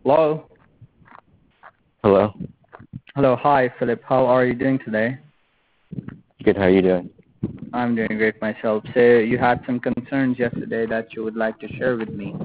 Hello. Hello. Hello. Hi, Philip. How are you doing today? Good. How are you doing? I'm doing great myself. So you had some concerns yesterday that you would like to share with me.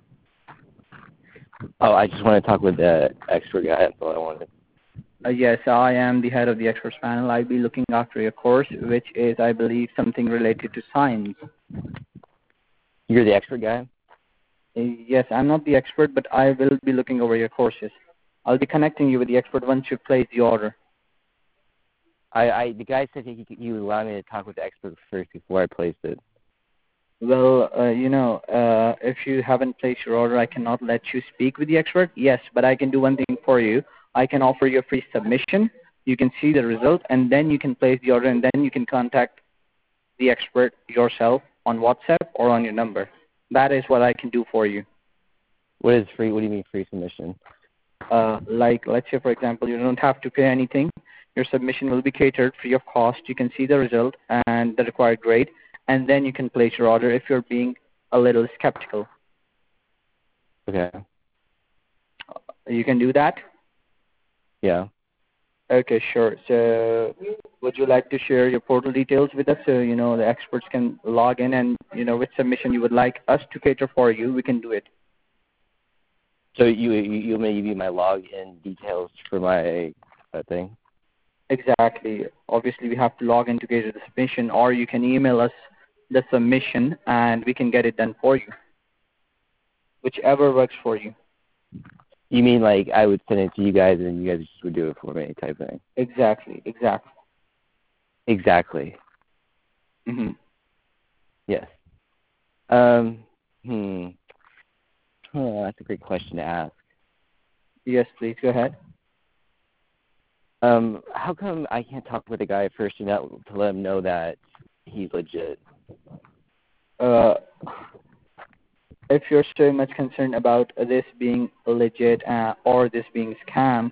Oh, I just want to talk with the expert guy. That's all I wanted. Yes, I am the head of the experts panel. I'll be looking after your course, which is, I believe, something related to science. You're the expert guy? Yes, I'm not the expert, but I will be looking over your courses. I'll be connecting you with the expert once you place the order. The guy said he would allow me to talk with the expert first before I placed it. Well, if you haven't placed your order, I cannot let you speak with the expert. Yes, but I can do one thing for you. I can offer you a free submission. You can see the result, and then you can place the order, and then you can contact the expert yourself on WhatsApp or on your number. That is what I can do for you. What is free? What do you mean free submission? Let's say, for example, you don't have to pay anything. Your submission will be catered free of cost. You can see the result and the required grade, and then you can place your order if you're being a little skeptical. Okay. You can do that? Yeah. Okay, sure. So would you like to share your portal details with us so, the experts can log in and, which submission you would like us to cater for you, we can do it. So you may give me my login details for my thing? Exactly. Obviously, we have to log in to cater the submission, or you can email us the submission and we can get it done for you. Whichever works for you. You mean like I would send it to you guys and you guys just would do it for me type thing? Exactly. Exactly. Mm-hmm. Yes. Oh, that's a great question to ask. Yes, please go ahead. How come I can't talk with the guy first and to let him know that he's legit? If you're so much concerned about this being legit or this being scam,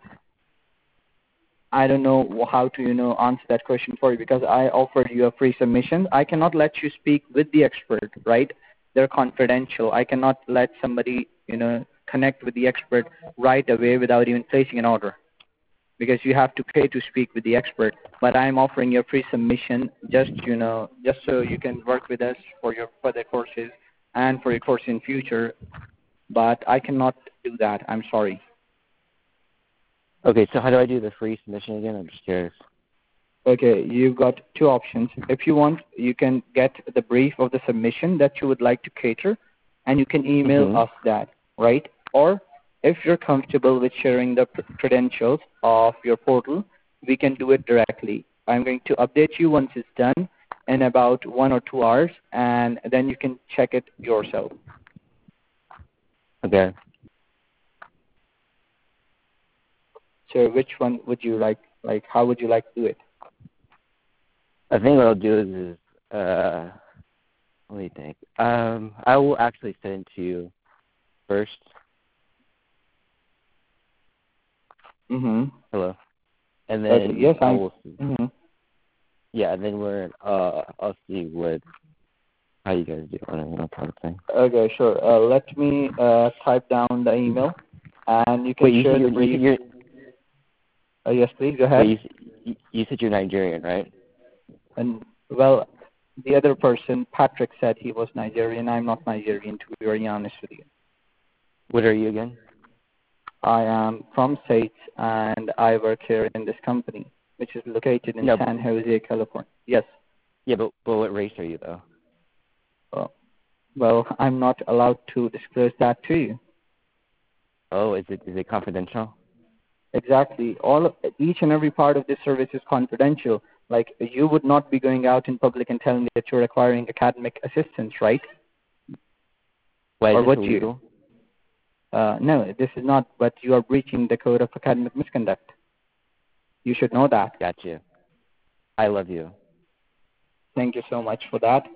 I don't know how to, answer that question for you because I offered you a free submission. I cannot let you speak with the expert, right? They're confidential. I cannot let somebody, connect with the expert right away without even placing an order because you have to pay to speak with the expert. But I'm offering you a free submission just so you can work with us for your further courses and for your course in future. But I cannot do that. I'm sorry. Okay, so how do I do the free submission again? I'm just curious. Okay, you've got two options. If you want, you can get the brief of the submission that you would like to cater, and you can email us that, right? Or if you're comfortable with sharing the credentials of your portal, we can do it directly. I'm going to update you once it's done in about 1 or 2 hours, and then you can check it yourself. Okay. So which one would you like? Like, how would you like to do it? I think what I'll do is let me think. I will actually send it to you first. Mm-hmm. Hello. And then okay, yes, I will see. Mm-hmm. Yeah, and then I'll see how you guys do on it, type of thing. Okay, sure. Let me type down the email, and you can share the brief. Yes, please, go ahead. Wait, you said you're Nigerian, right? And, well, the other person, Patrick, said he was Nigerian. I'm not Nigerian, to be very honest with you. What are you again? I am from States, and I work here in this company, which is located in San Jose, California. Yes. Yeah, but what race are you, though? Well, I'm not allowed to disclose that to you. Oh, is it confidential? Exactly. Each and every part of this service is confidential. Like, you would not be going out in public and telling that you're acquiring academic assistance, right? Why is this illegal? No, this is not, but you are breaching the code of academic misconduct. You should know that. Gotcha. I love you. Thank you so much for that.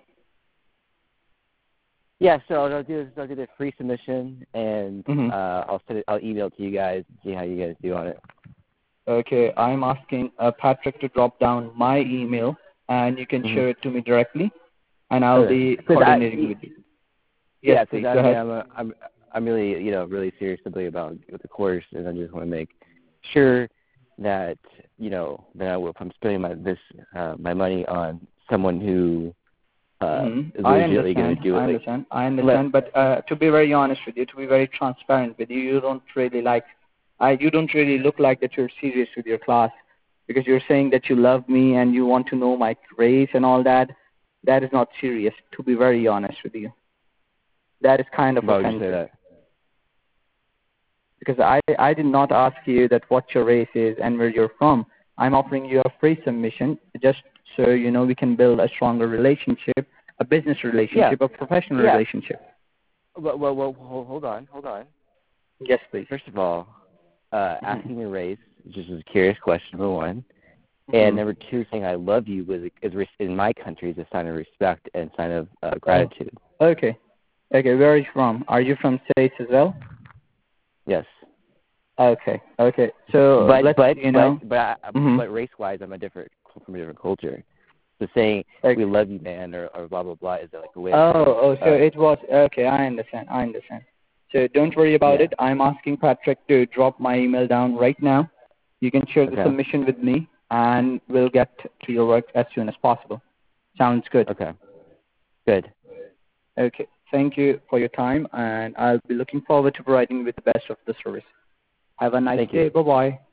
Yeah, so what I'll do is I'll do the free submission, and I'll email it to you guys and see how you guys do on it. Okay, I'm asking Patrick to drop down my email, and you can share it to me directly, and I'll be coordinating with you. Yes, please, go ahead. I'm really, really serious about with the course, and I just want to make sure that, if I'm spending my money on someone who is I legitimately going understand. to do it. I understand. But to be very honest with you, to be very transparent with you, you don't really you don't really look like that you're serious with your class, because you're saying that you love me and you want to know my race and all that. That is not serious. To be very honest with you, that is kind of Why would you say offensive. that? Because I did not ask you that what your race is and where you're from. I'm offering you a free submission just so we can build a stronger relationship, a business Yeah. relationship, a professional Yeah. relationship. Well, hold on. Yes, please. First of all, Mm-hmm. asking your race is just a curious question, number one. And Mm-hmm. number two, saying I love you in my country is a sign of respect and sign of Oh, gratitude. okay. Okay, where are you from? Are you from States as well? Yes. Okay, okay. So But let's, mm-hmm. race-wise, I'm from a different culture. So saying Okay. we love you, man, or blah blah blah is like a way of saying. Oh, so it was, okay, I understand. So don't worry about Yeah. it. I'm asking Patrick to drop my email down right now. You can share the Okay. submission with me, and we'll get to your work as soon as possible. Sounds good. Okay. Good. Okay. Thank you for your time, and I'll be looking forward to providing you with the best of the service. Have a nice Thank you. day. Bye-bye.